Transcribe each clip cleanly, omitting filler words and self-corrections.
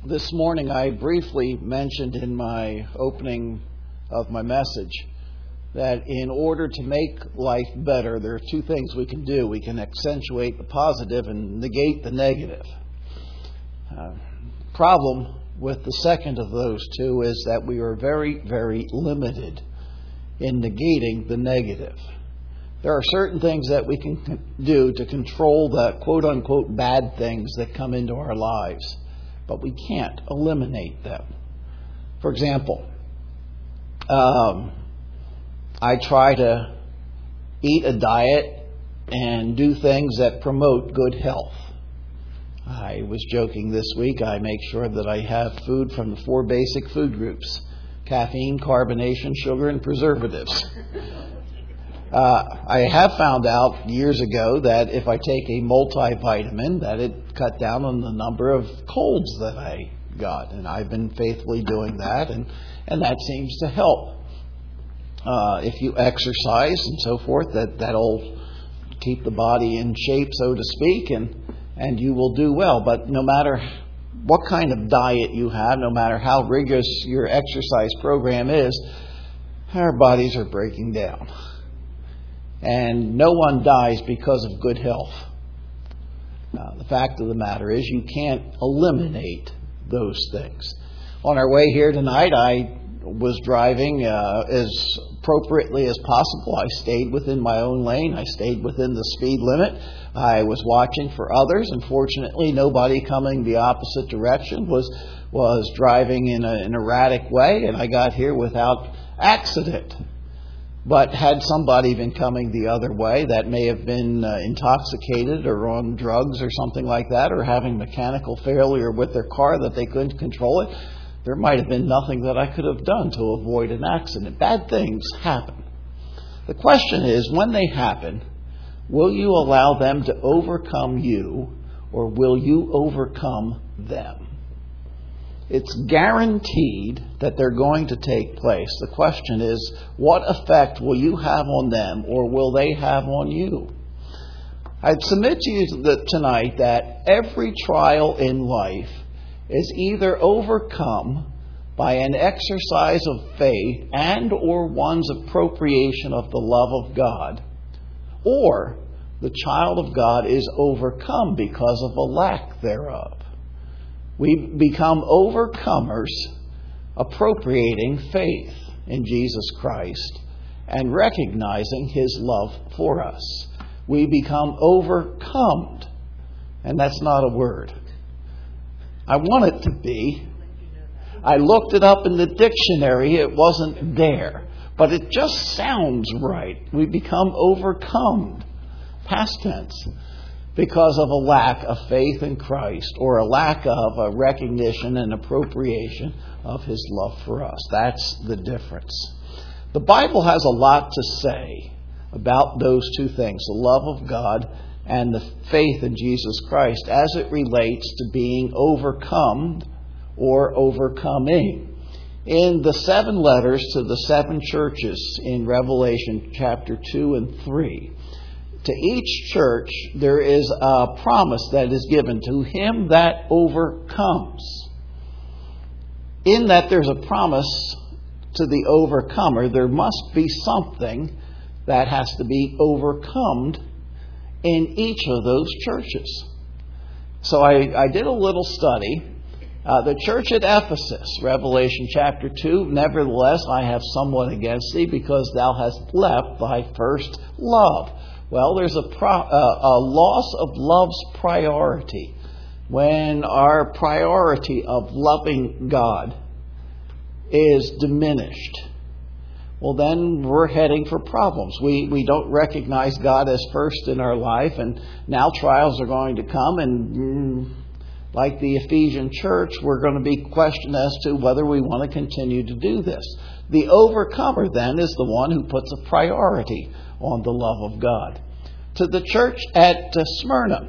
This morning I briefly mentioned in my opening of my message that in order to make life better, there are two things we can do. We can accentuate the positive and negate the negative. Problem with the second of those two is that we are very, very limited in negating the negative. There are certain things that we can do to control the quote-unquote bad things that come into our lives, but we can't eliminate them. For example, I try to eat a diet and do things that promote good health. I was joking this week, I make sure that I have food from the 4 basic food groups: caffeine, carbonation, sugar, and preservatives. I have found out years ago that if I take a multivitamin, that it cut down on the number of colds that I got. And I've been faithfully doing that, and that seems to help. If you exercise and so forth, that'll keep the body in shape, so to speak, and you will do well. But no matter what kind of diet you have, no matter how rigorous your exercise program is, our bodies are breaking down. And no one dies because of good health. The fact of the matter is you can't eliminate those things. On our way here tonight, I was driving as appropriately as possible. I stayed within my own lane. I stayed within the speed limit. I was watching for others. Unfortunately, nobody coming the opposite direction was driving in an erratic way, and I got here without accident. But had somebody been coming the other way that may have been intoxicated or on drugs or something like that, or having mechanical failure with their car that they couldn't control it, there might have been nothing that I could have done to avoid an accident. Bad things happen. The question is, when they happen, will you allow them to overcome you, or will you overcome them? It's guaranteed that they're going to take place. The question is, what effect will you have on them, or will they have on you? I'd submit to you tonight that every trial in life is either overcome by an exercise of faith and or one's appropriation of the love of God, or the child of God is overcome because of a lack thereof. We become overcomers appropriating faith in Jesus Christ and recognizing His love for us. We become overcome, and that's not a word. I want it to be. I looked it up in the dictionary. It wasn't there. But it just sounds right. We become overcome, past tense, because of a lack of faith in Christ, or a lack of a recognition and appropriation of His love for us. That's the difference. The Bible has a lot to say about those two things, the love of God and the faith in Jesus Christ, as it relates to being overcome or overcoming. In the 7 letters to the 7 churches in Revelation chapter 2 and 3, to each church there is a promise that is given to him that overcomes. In that there's a promise to the overcomer, there must be something that has to be overcome in each of those churches. So I did a little study. The church at Ephesus, Revelation chapter 2, nevertheless I have somewhat against thee, because thou hast left thy first love. Well, there's a loss of love's priority. When our priority of loving God is diminished, well, then we're heading for problems. We don't recognize God as first in our life, and now trials are going to come, and like the Ephesian church, we're going to be questioned as to whether we want to continue to do this. The overcomer then is the one who puts a priority on the love of God. To the church at Smyrna,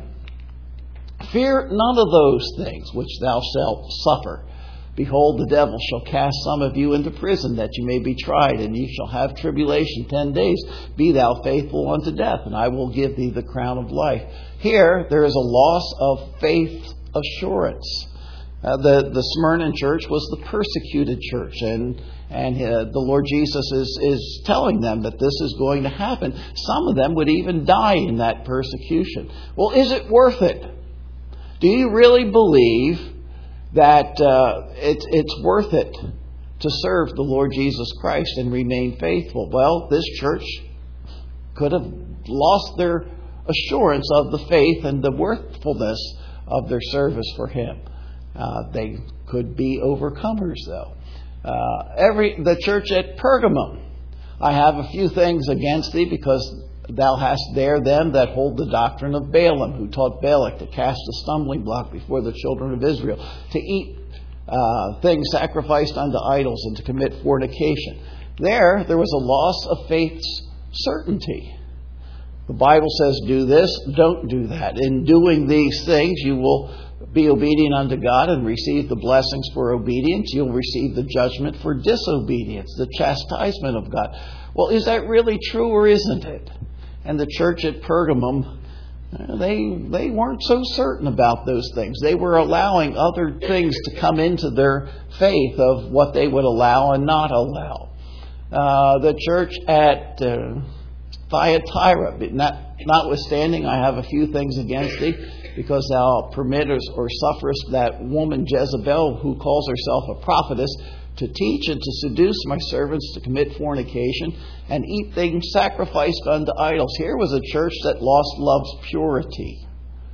fear none of those things which thou shalt suffer. Behold, the devil shall cast some of you into prison, that you may be tried, and ye shall have tribulation 10 days. Be thou faithful unto death, and I will give thee the crown of life. Here, there is a loss of faith assurance. The Smyrna church was the persecuted church, and the Lord Jesus is telling them that this is going to happen. Some of them would even die in that persecution. Well, is it worth it? Do you really believe that it's worth it to serve the Lord Jesus Christ and remain faithful? Well, this church could have lost their assurance of the faith and the worthfulness of their service for Him. They could be overcomers, though. The church at Pergamum, I have a few things against thee, because thou hast there them that hold the doctrine of Balaam, who taught Balak to cast a stumbling block before the children of Israel, to eat things sacrificed unto idols, and to commit fornication. There was a loss of faith's certainty. The Bible says, do this, don't do that. In doing these things, you will be obedient unto God and receive the blessings for obedience. You'll receive the judgment for disobedience, the chastisement of God. Well, is that really true, or isn't it? And the church at Pergamum, they weren't so certain about those things. They were allowing other things to come into their faith of what they would allow and not allow. The church at Thyatira, notwithstanding, I have a few things against thee, because thou permittest or sufferest that woman Jezebel, who calls herself a prophetess, to teach and to seduce my servants to commit fornication and eat things sacrificed unto idols. Here was a church that lost love's purity.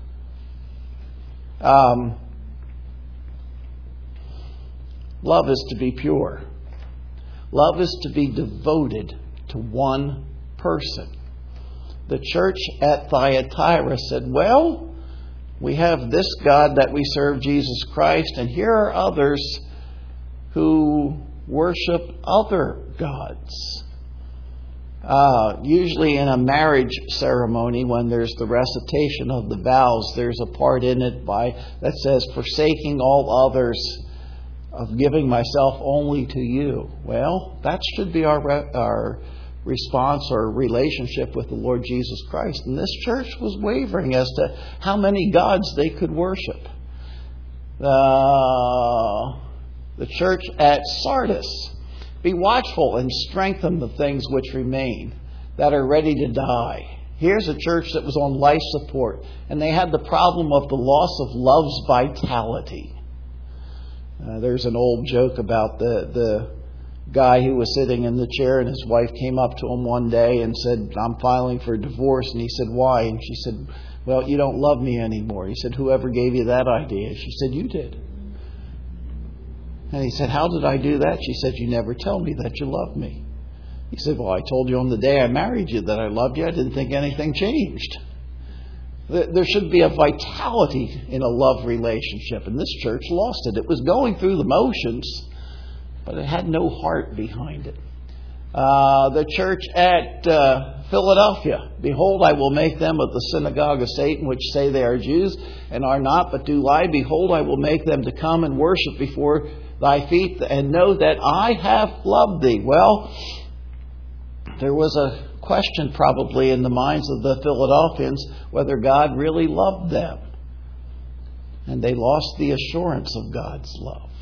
Love is to be pure. Love is to be devoted to one person. The church at Thyatira said, well, we have this God that we serve, Jesus Christ, and here are others who worship other gods. Usually in a marriage ceremony, when there's the recitation of the vows, there's a part in it that says, forsaking all others, of giving myself only to you. Well, that should be our response or relationship with the Lord Jesus Christ. And this church was wavering as to how many gods they could worship. The church at Sardis, be watchful and strengthen the things which remain, that are ready to die. Here's a church that was on life support, and they had the problem of the loss of love's vitality. There's an old joke about the guy who was sitting in the chair, and his wife came up to him one day and said, I'm filing for divorce. And he said, why? And she said, well, you don't love me anymore. He said, whoever gave you that idea? She said, you did. And he said, how did I do that? She said, you never tell me that you love me. He said, well, I told you on the day I married you that I loved you. I didn't think anything changed. There should be a vitality in a love relationship, and this church lost it. It was going through the motions, but it had no heart behind it. The church at Philadelphia, behold, I will make them of the synagogue of Satan, which say they are Jews and are not, but do lie. Behold, I will make them to come and worship before thy feet, and know that I have loved thee. Well, there was a question probably in the minds of the Philadelphians whether God really loved them. And they lost the assurance of God's love.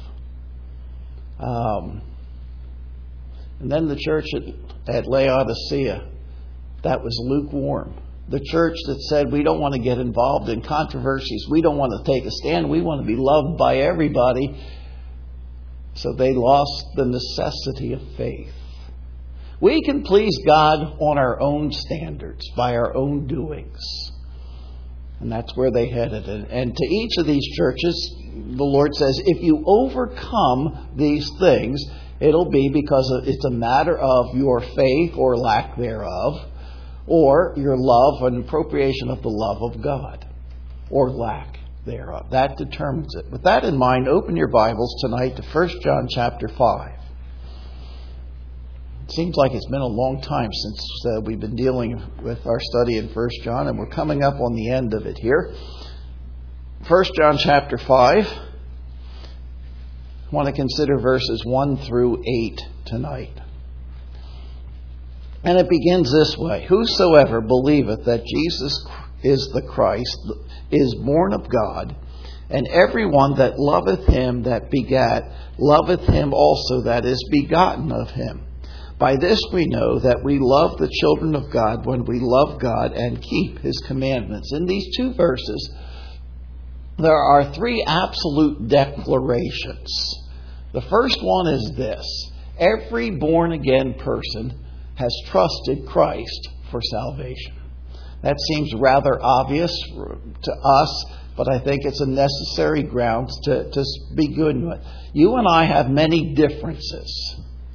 And then the church at Laodicea, that was lukewarm. The church that said, we don't want to get involved in controversies. We don't want to take a stand. We want to be loved by everybody. So they lost the necessity of faith. We can please God on our own standards, by our own doings. And that's where they headed. And to each of these churches, the Lord says, if you overcome these things, it'll be because it's a matter of your faith or lack thereof, or your love and appropriation of the love of God, or lack thereof. That determines it. With that in mind, open your Bibles tonight to 1 John chapter 5. It seems like it's been a long time since we've been dealing with our study in 1 John, and we're coming up on the end of it here. 1 John chapter 5. I want to consider verses 1 through 8 tonight. And it begins this way. Whosoever believeth that Jesus is the Christ is born of God, And everyone that loveth him that begat, loveth him also that is begotten of him. By this we know that we love the children of God when we love God and keep his commandments. In these two verses, there are three absolute declarations. The first one is this: every born-again person has trusted Christ for salvation. That seems rather obvious to us, but I think it's a necessary ground to begin with. You and I have many differences.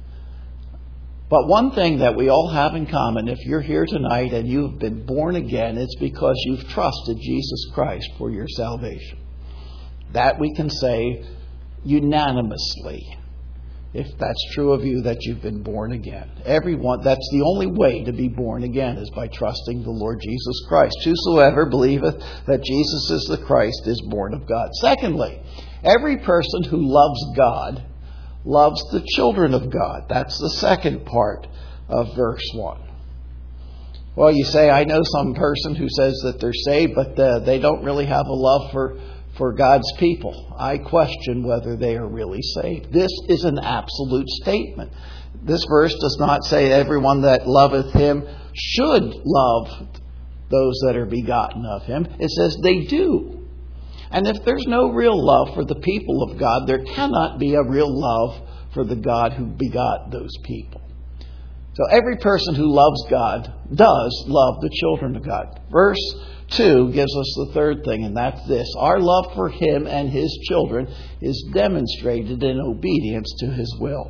But one thing that we all have in common, if you're here tonight and you've been born again, it's because you've trusted Jesus Christ for your salvation. That we can say unanimously, if that's true of you, that you've been born again. Everyone, that's the only way to be born again, is by trusting the Lord Jesus Christ. Whosoever believeth that Jesus is the Christ is born of God. Secondly, every person who loves God loves the children of God. That's the second part of verse 1. Well, you say, I know some person who says that they're saved, but they don't really have a love for God's people. I question whether they are really saved. This is an absolute statement. This verse does not say everyone that loveth him should love those that are begotten of him. It says they do. And if there's no real love for the people of God, there cannot be a real love for the God who begot those people. So every person who loves God does love the children of God. Verse 2 gives us the third thing, and that's this: our love for him and his children is demonstrated in obedience to his will.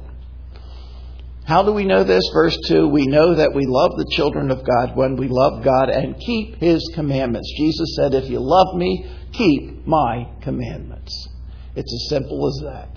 How do we know this? Verse 2, we know that we love the children of God when we love God and keep his commandments. Jesus said, if you love me, keep my commandments. It's as simple as that.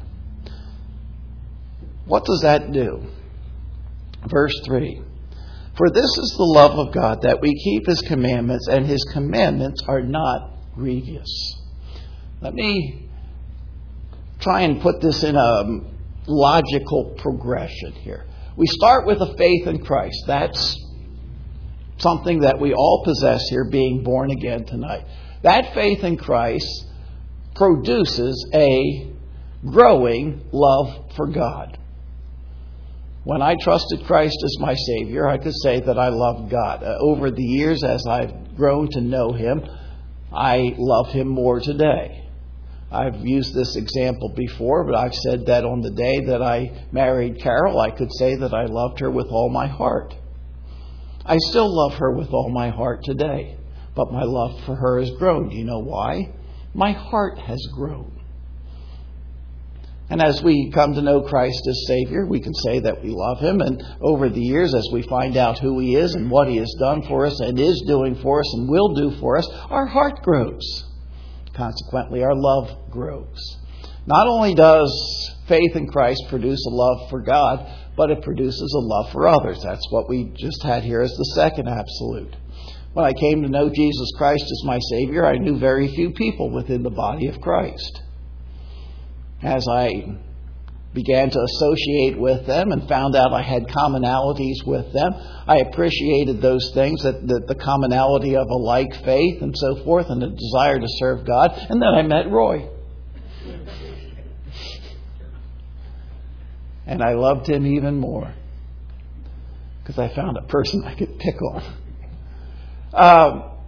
What does that do? Verse 3, for this is the love of God, that we keep his commandments, and his commandments are not grievous. Let me try and put this in a logical progression here. We start with a faith in Christ. That's something that we all possess here, being born again tonight. That faith in Christ produces a growing love for God. When I trusted Christ as my Savior, I could say that I love God. Over the years, as I've grown to know him, I love him more today. I've used this example before, but I've said that on the day that I married Carol, I could say that I loved her with all my heart. I still love her with all my heart today, but my love for her has grown. Do you know why? My heart has grown. And as we come to know Christ as Savior, we can say that we love him. And over the years, as we find out who he is and what he has done for us and is doing for us and will do for us, our heart grows. Consequently, our love grows. Not only does faith in Christ produce a love for God, but it produces a love for others. That's what we just had here as the second absolute. When I came to know Jesus Christ as my Savior, I knew very few people within the body of Christ. As I began to associate with them and found out I had commonalities with them, I appreciated those things, that the commonality of a like faith and so forth, and a desire to serve God. And then I met Roy. And I loved him even more because I found a person I could pick on.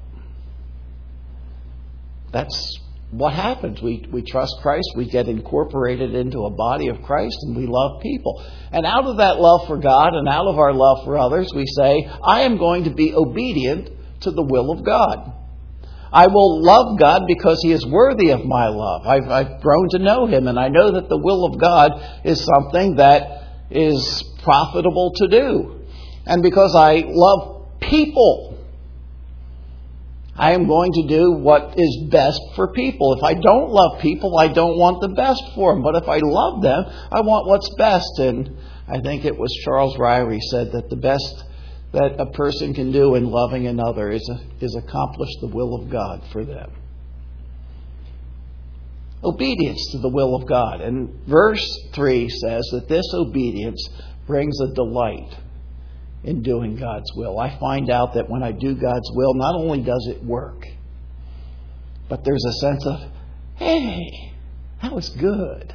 That's what happens. We trust Christ, we get incorporated into a body of Christ, and we love people. And out of that love for God and out of our love for others, we say, I am going to be obedient to the will of God. I will love God because he is worthy of my love. I've grown to know him, and I know that the will of God is something that is profitable to do. And because I love people, I am going to do what is best for people. If I don't love people, I don't want the best for them. But if I love them, I want what's best. And I think it was Charles Ryrie said that the best that a person can do in loving another is accomplish the will of God for them. Obedience to the will of God. And verse 3 says that this obedience brings a delight in doing God's will. I find out that when I do God's will, not only does it work, but there's a sense of hey, that was good.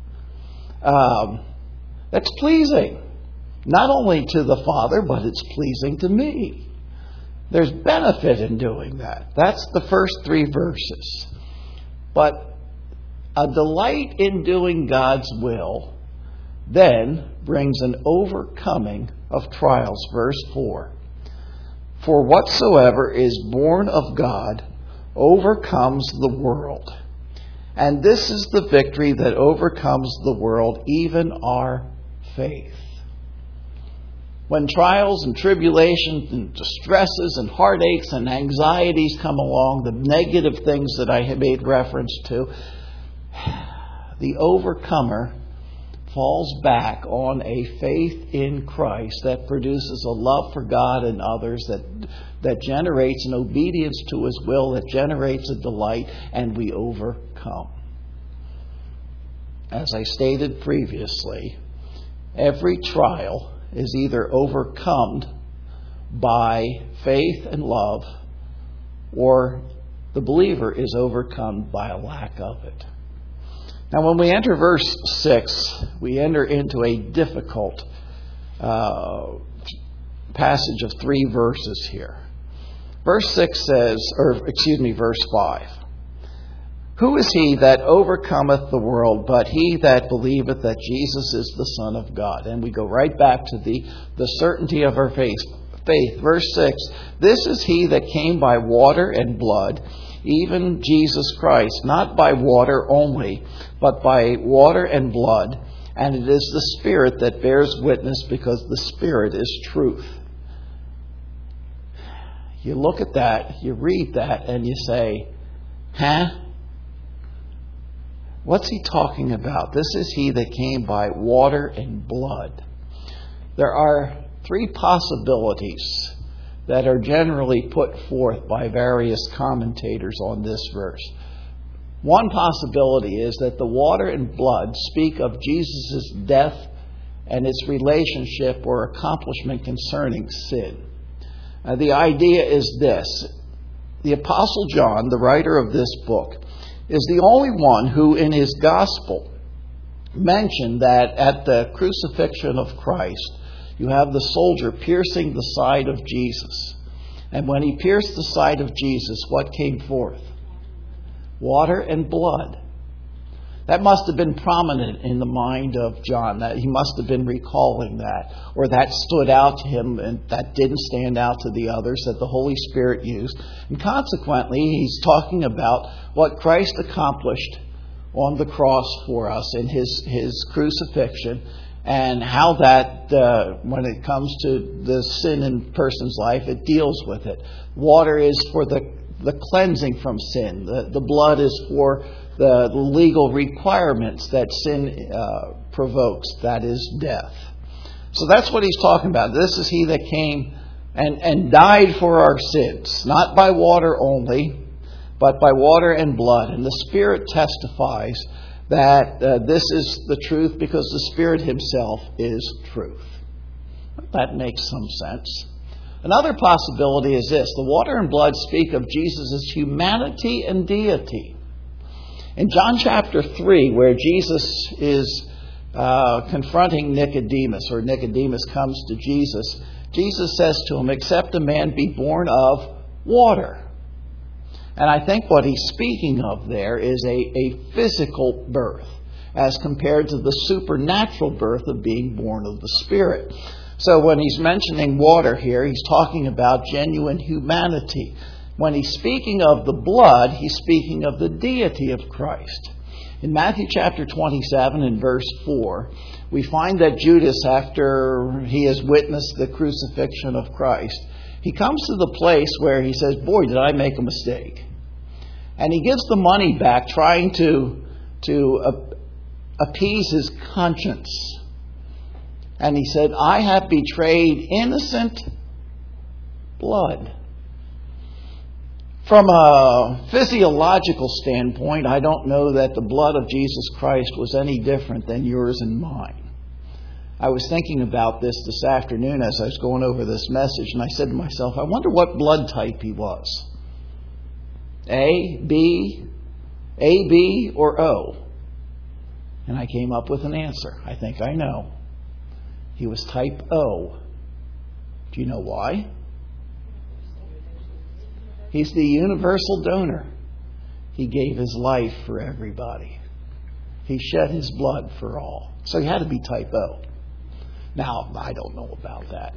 That's pleasing, not only to the Father, but it's pleasing to me. There's benefit in doing that. That's the first 3 verses. But a delight in doing God's will then brings an overcoming of trials. Verse 4. For whatsoever is born of God overcomes the world. And this is the victory that overcomes the world, even our faith. When trials and tribulations and distresses and heartaches and anxieties come along, the negative things that I have made reference to, the overcomer falls back on a faith in Christ that produces a love for God and others, that generates an obedience to His will, that generates a delight, and we overcome. As I stated previously, every trial is either overcome by faith and love, or the believer is overcome by a lack of it. Now, when we enter verse 6, we enter into a difficult passage of 3 verses here. Verse 6 says, verse 5. Who is he that overcometh the world, but he that believeth that Jesus is the Son of God? And we go right back to the certainty of our faith. Verse 6, this is he that came by water and blood, even Jesus Christ, not by water only, but by water and blood. And it is the Spirit that bears witness, because the Spirit is truth. You look at that, you read that, and you say, what's he talking about? This is he that came by water and blood. There are 3 possibilities that are generally put forth by various commentators on this verse. One possibility is that the water and blood speak of Jesus' death and its relationship or accomplishment concerning sin. The idea is this. The Apostle John, the writer of this book, is the only one who in his gospel mentioned that at the crucifixion of Christ, you have the soldier piercing the side of Jesus. And when he pierced the side of Jesus, what came forth? Water and blood. That must have been prominent in the mind of John. That he must have been recalling that. Or that stood out to him, and that didn't stand out to the others, that the Holy Spirit used. And consequently, he's talking about what Christ accomplished on the cross for us in his crucifixion, and how that, when it comes to the sin in a person's life, it deals with it. Water is for the cleansing from sin. The blood is for the legal requirements that sin provokes, that is death. So that's what he's talking about. This is he that came and died for our sins, not by water only, but by water and blood. And the Spirit testifies that this is the truth, because the Spirit Himself is truth. That makes some sense. Another possibility is this. The water and blood speak of Jesus' humanity and deity. In John chapter 3, where Jesus is confronting Nicodemus, or Nicodemus comes to Jesus, Jesus says to him, except a man be born of water. And I think what he's speaking of there is a physical birth, as compared to the supernatural birth of being born of the Spirit. So when he's mentioning water here, he's talking about genuine humanity. When he's speaking of the blood, he's speaking of the deity of Christ. In Matthew chapter 27 and verse 4, we find that Judas, after he has witnessed the crucifixion of Christ, he comes to the place where he says, boy, did I make a mistake. And he gives the money back, trying to appease his conscience. And he said, I have betrayed innocent blood. From a physiological standpoint, I don't know that the blood of Jesus Christ was any different than yours and mine. I was thinking about this afternoon as I was going over this message, and I said to myself, I wonder what blood type he was. A, B, A, B, or O? And I came up with an answer. I think I know. He was type O. Do you know why? He's the universal donor. He gave his life for everybody. He shed his blood for all. So he had to be type O. Now, I don't know about that.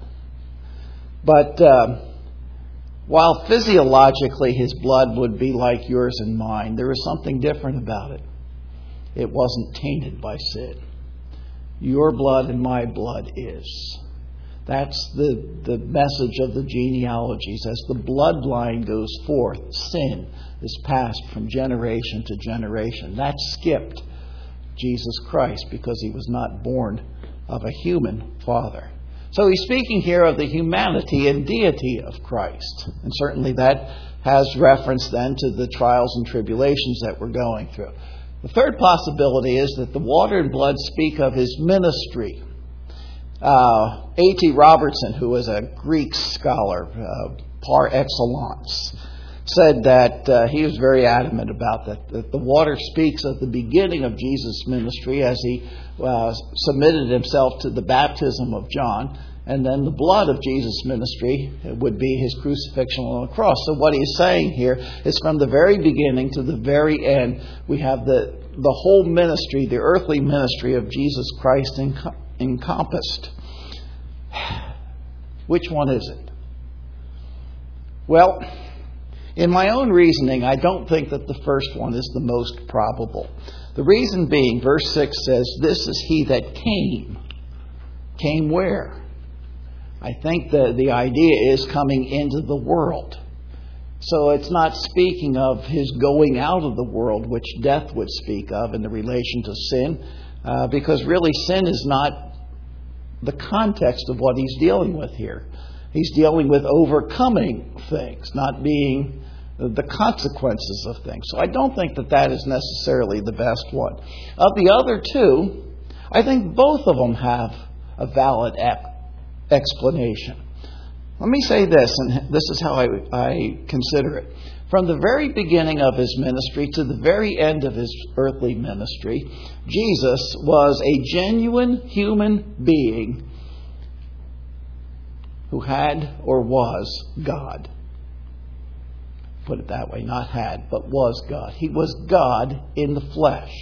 But while physiologically his blood would be like yours and mine, there was something different about it. It wasn't tainted by sin. Your blood and my blood is. That's the message of the genealogies. As the bloodline goes forth, sin is passed from generation to generation. That skipped Jesus Christ because he was not born of a human father. So he's speaking here of the humanity and deity of Christ. And certainly that has reference then to the trials and tribulations that we're going through. The third possibility is that the water and blood speak of his ministry. A.T. Robertson, who was a Greek scholar par excellence, said that he was very adamant about that the water speaks of the beginning of Jesus' ministry as he submitted himself to the baptism of John, and then the blood of Jesus' ministry would be his crucifixion on the cross. So what he's saying here is from the very beginning to the very end, we have the whole ministry, the earthly ministry of Jesus Christ encompassed. Which one is it? Well, in my own reasoning, I don't think that the first one is the most probable. The reason being, verse 6 says, "This is he that came." Came where? I think the idea is coming into the world. So it's not speaking of his going out of the world, which death would speak of in the relation to sin, because really sin is not the context of what he's dealing with here. He's dealing with overcoming things, not being the consequences of things. So I don't think that is necessarily the best one. Of the other two, I think both of them have a valid explanation. Let me say this, and this is how I consider it. From the very beginning of his ministry to the very end of his earthly ministry, Jesus was a genuine human being who had or was God. Put it that way, not had, but was God. He was God in the flesh.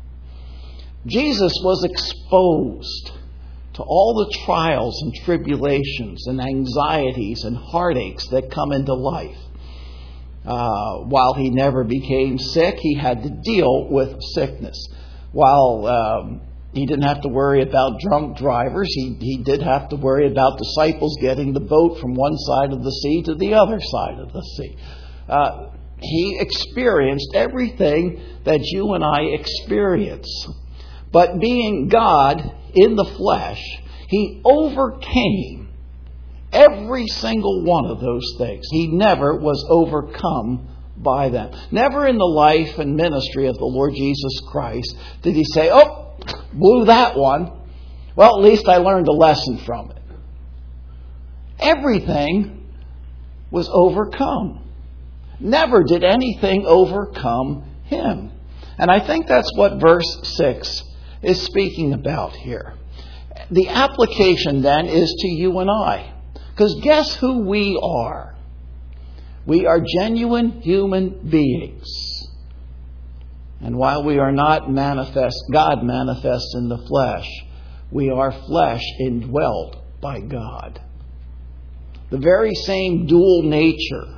Jesus was exposed to all the trials and tribulations and anxieties and heartaches that come into life. While he never became sick, he had to deal with sickness. While he didn't have to worry about drunk drivers, he did have to worry about disciples getting the boat from one side of the sea to the other side of the sea. He experienced everything that you and I experience. But being God in the flesh, he overcame every single one of those things. He never was overcome by them. Never in the life and ministry of the Lord Jesus Christ did he say, "Oh, blew that one. Well, at least I learned a lesson from it." Everything was overcome. Never did anything overcome him. And I think that's what verse 6 is speaking about here. The application then is to you and I. Because guess who we are? We are genuine human beings. And while we are not God manifest in the flesh, we are flesh indwelt by God. The very same dual nature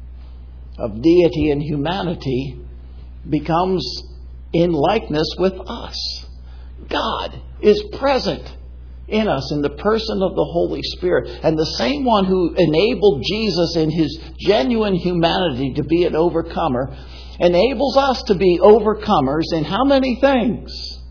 of deity and humanity becomes in likeness with us. God is present in us in the person of the Holy Spirit. And the same one who enabled Jesus in his genuine humanity to be an overcomer enables us to be overcomers in how many things?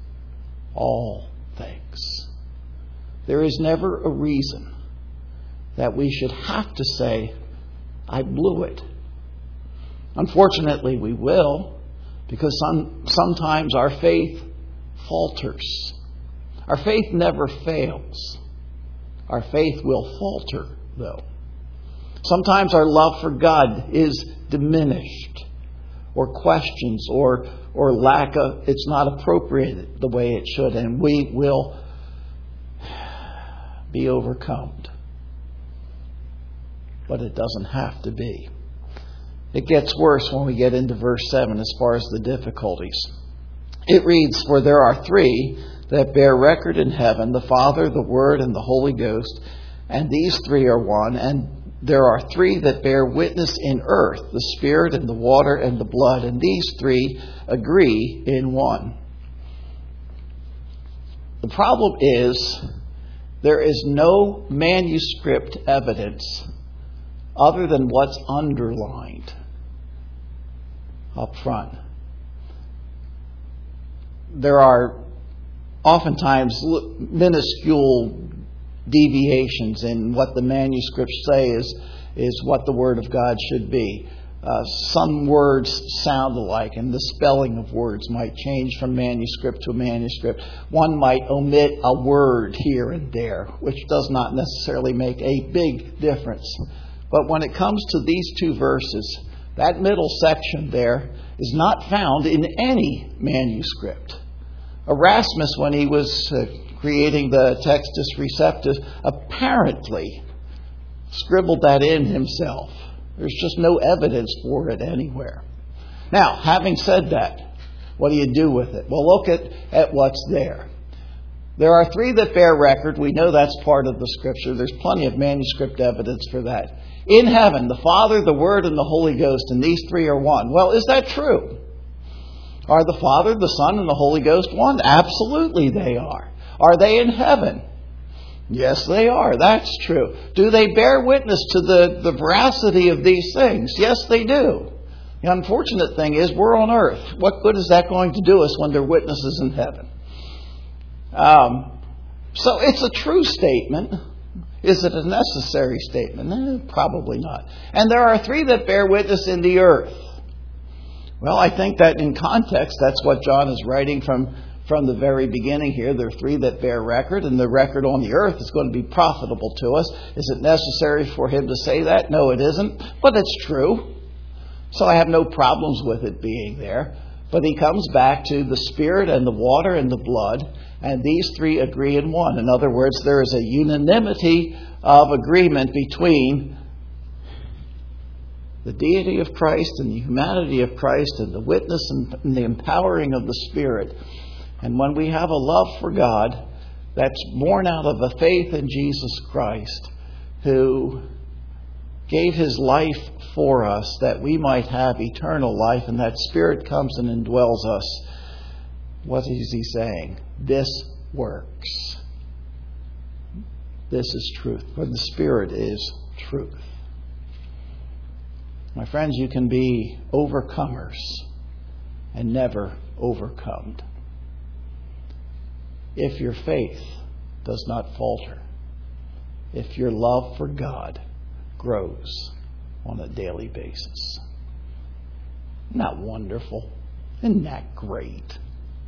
All things. There is never a reason that we should have to say, "I blew it." Unfortunately, we will, because sometimes our faith falters. Our faith never fails. Our faith will falter, though. Sometimes our love for God is diminished. or questions or lack of, it's not appropriated the way it should, and we will be overcome. But it doesn't have to be. It gets worse when we get into verse 7 as far as the difficulties. It reads, "For there are three that bear record in heaven, the Father, the Word, and the Holy Ghost, and these three are one. And there are three that bear witness in earth, the Spirit, and the water, and the blood, and these three agree in one." The problem is, there is no manuscript evidence other than what's underlined up front. There are oftentimes minuscule deviations in what the manuscripts say is what the Word of God should be. Some words sound alike, and the spelling of words might change from manuscript to manuscript. One might omit a word here and there, which does not necessarily make a big difference. But when it comes to these two verses, that middle section there is not found in any manuscript. Erasmus, when he was creating the Textus Receptus, apparently scribbled that in himself. There's just no evidence for it anywhere. Now, having said that, what do you do with it? Well, look at what's there. There are three that bear record. We know that's part of the Scripture. There's plenty of manuscript evidence for that. In heaven, the Father, the Word, and the Holy Ghost, and these three are one. Well, is that true? Are the Father, the Son, and the Holy Ghost one? Absolutely they are. Are they in heaven? Yes, they are. That's true. Do they bear witness to the veracity of these things? Yes, they do. The unfortunate thing is we're on earth. What good is that going to do us when they're witnesses in heaven? So it's a true statement. Is it a necessary statement? Probably not. And there are three that bear witness in the earth. Well, I think that in context, that's what John is writing from the very beginning here. There are three that bear record, and the record on the earth is going to be profitable to us. Is it necessary for him to say that? No, it isn't. But it's true. So I have no problems with it being there. But he comes back to the Spirit and the water and the blood, and these three agree in one. In other words, there is a unanimity of agreement between the deity of Christ and the humanity of Christ and the witness and the empowering of the Spirit. And when we have a love for God that's born out of a faith in Jesus Christ, who gave his life for us that we might have eternal life, and that Spirit comes and indwells us, what is he saying? This works. This is truth. For the Spirit is truth. My friends, you can be overcomers and never overcome if your faith does not falter, if your love for God grows on a daily basis. Isn't that wonderful? Isn't that great?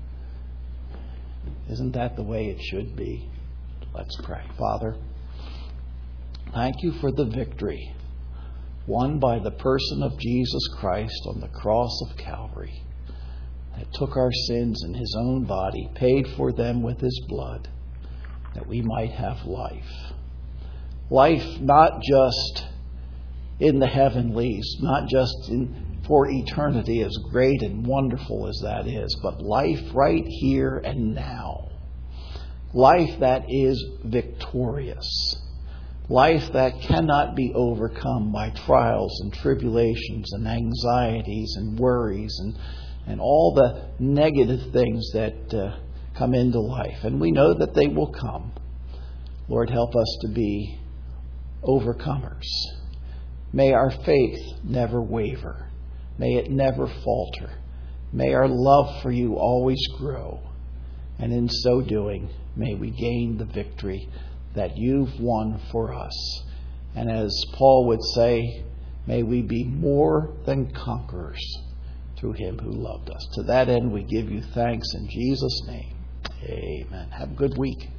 Isn't that the way it should be? Let's pray. Father, thank you for the victory won by the person of Jesus Christ on the cross of Calvary, that took our sins in his own body, paid for them with his blood, that we might have life. Life not just in the heavenlies, not just for eternity, as great and wonderful as that is, but life right here and now. Life that is victorious. Life that cannot be overcome by trials and tribulations and anxieties and worries and all the negative things that come into life. And we know that they will come. Lord, help us to be overcomers. May our faith never waver. May it never falter. May our love for you always grow. And in so doing, may we gain the victory that you've won for us. And as Paul would say, may we be more than conquerors through him who loved us. To that end, we give you thanks in Jesus' name. Amen. Have a good week.